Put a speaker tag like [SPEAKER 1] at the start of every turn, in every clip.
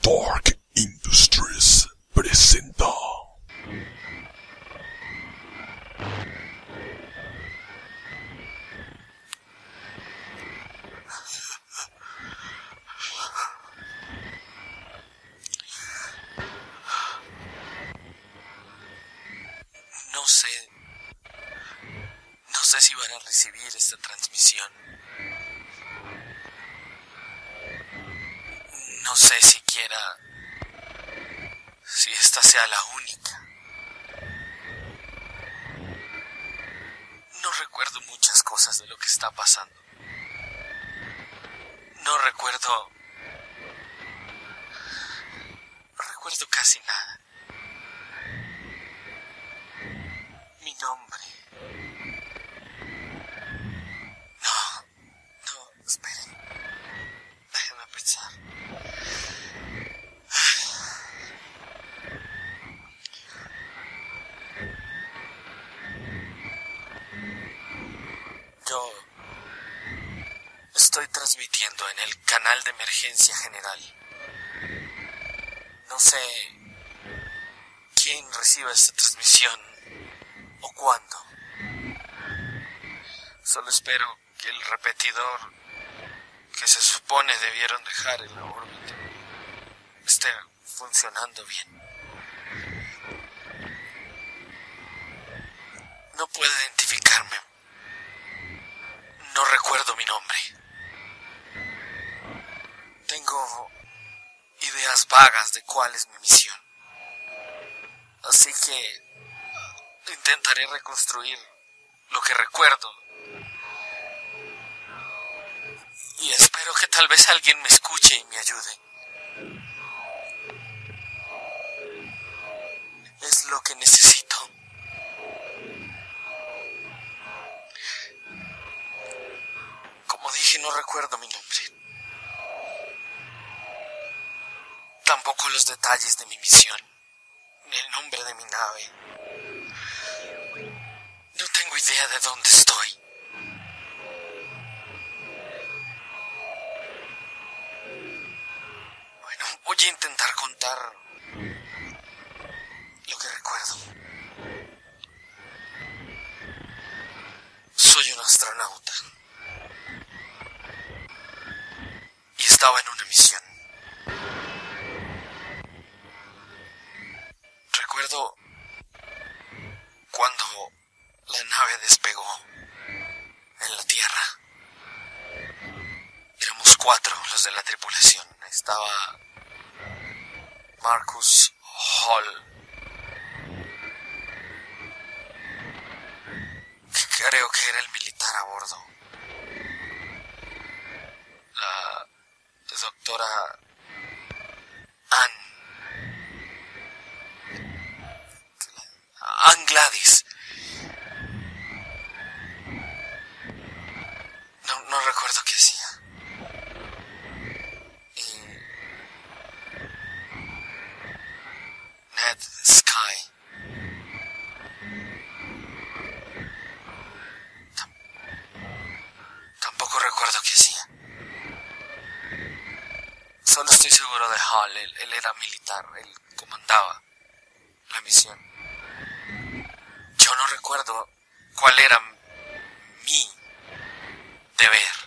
[SPEAKER 1] Stark Industries presenta.
[SPEAKER 2] No sé si van a recibir esta transmisión. No sé siquiera si esta sea la única. No recuerdo muchas cosas de lo que está pasando. No recuerdo casi nada. Mi nombre. No, esperen. Déjenme pensar. Yo estoy transmitiendo en el canal de emergencia general. No sé quién reciba esta transmisión o cuándo. Solo espero que el repetidor que se supone debieron dejar en la órbita esté funcionando bien. No puedo identificarme. No recuerdo mi nombre. Tengo ideas vagas de cuál es mi misión. Así que intentaré reconstruir lo que recuerdo. Y espero que tal vez alguien me escuche y me ayude. Es lo que necesito. Como dije, no recuerdo mi nombre. Tampoco los detalles de mi misión, ni el nombre de mi nave. No tengo idea de dónde estoy. Bueno, voy a intentar contar lo que recuerdo. Soy un astronauta. Y estaba en una misión. Recuerdo cuando la nave despegó en la Tierra. Éramos 4 los de la tripulación. Estaba Marcus Hall. Creo que era el militar a bordo. La doctora Ann Gladys. No recuerdo qué hacía. Y Ned Sky. Tampoco recuerdo qué hacía. Solo estoy seguro de Hall. Él era militar. Él comandaba la misión. Yo no recuerdo cuál era mi deber.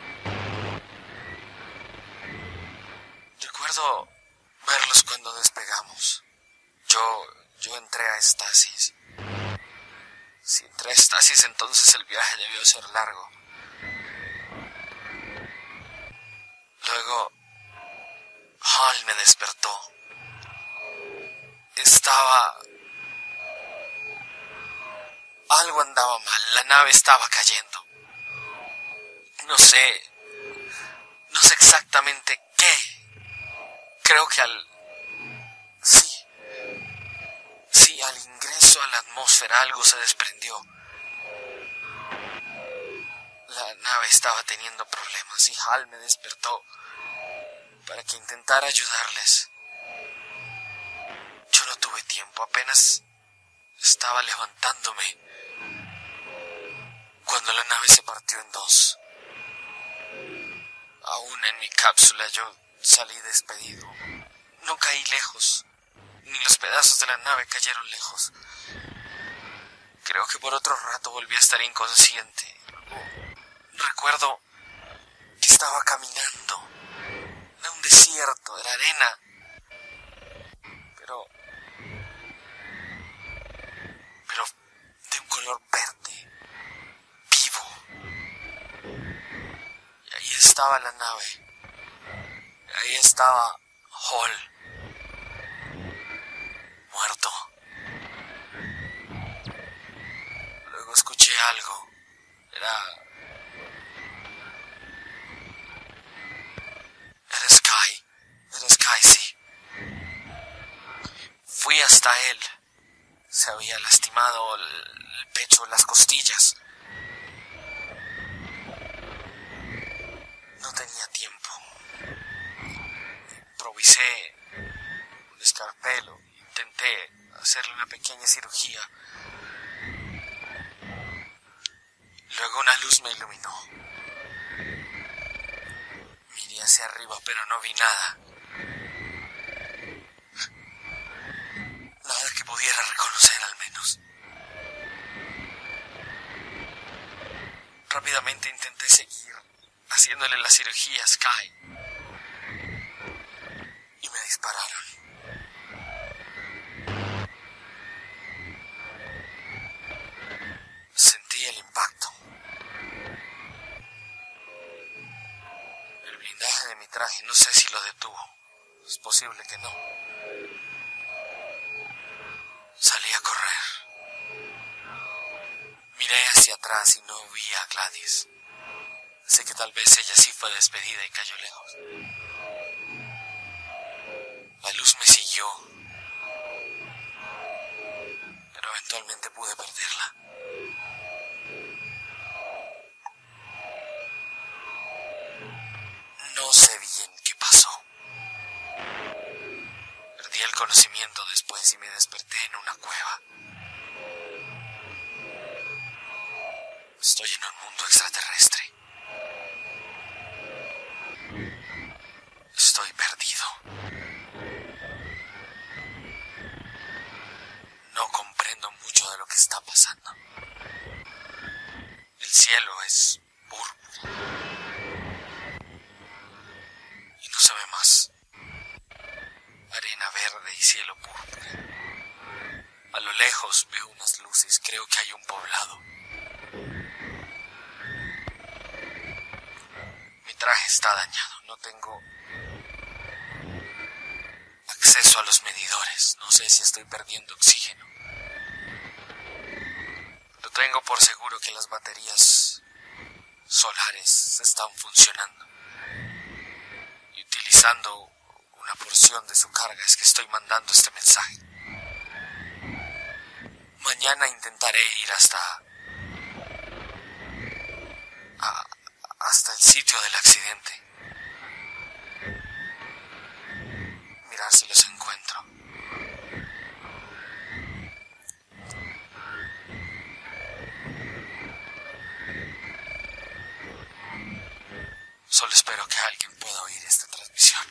[SPEAKER 2] Recuerdo verlos cuando despegamos. Yo entré a estasis. Si entré a estasis, entonces el viaje debió ser largo. Luego, Hall me despertó. Algo andaba mal, la nave estaba cayendo. No sé exactamente qué. Creo que al ingreso a la atmósfera algo se desprendió. La nave estaba teniendo problemas y Hal me despertó para que intentara ayudarles. Yo no tuve tiempo, apenas estaba levantándome cuando la nave se partió en 2. Aún en mi cápsula yo salí despedido. lejos, ni los pedazos de la nave cayeron lejos. Creo que por otro rato volví a estar inconsciente. Recuerdo que estaba caminando. Era un desierto, era arena. Pero de un color verde, vivo. Y ahí estaba la nave. Y ahí estaba Hall, muerto. Luego escuché algo. Era Sky, sí. Fui hasta él. Se había lastimado el pecho, las costillas. No tenía tiempo. Improvisé un escarpelo. Intenté hacerle una pequeña cirugía. Luego una luz me iluminó. Miré hacia arriba, pero no vi nada. Nada que pudiera reconocer, al menos. Rápidamente intenté seguir haciéndole la cirugía a Sky. Y me dispararon. Sentí el impacto. El blindaje de mi traje no sé si lo detuvo. Es posible que no. Salí a correr. Miré hacia atrás y no vi a Gladys. Sé que tal vez ella sí fue despedida y cayó lejos. La luz me siguió, pero eventualmente pude perderla. No sé bien qué pasó. Perdí el conocimiento después y me desperté en una cueva. Estoy en un mundo extraterrestre. Estoy perdido. No comprendo mucho de lo que está pasando. El cielo es púrpura. Y no se ve más. Arena verde y cielo púrpura. A lo lejos veo unas luces. Creo que hay un poblado. Mi traje está dañado. No tengo acceso a los medidores. No sé si estoy perdiendo oxígeno. Lo tengo por seguro que las baterías solares están funcionando. Y utilizando una porción de su carga es que estoy mandando este mensaje. Mañana intentaré ir hasta el sitio del accidente. Mirar si los encuentro. Solo espero que alguien pueda oír esta transmisión.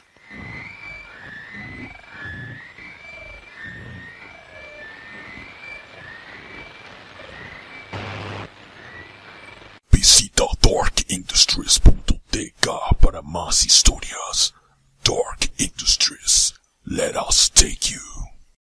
[SPEAKER 1] Visita darkindustries.tk para más historias. Dark Industries, let us take you.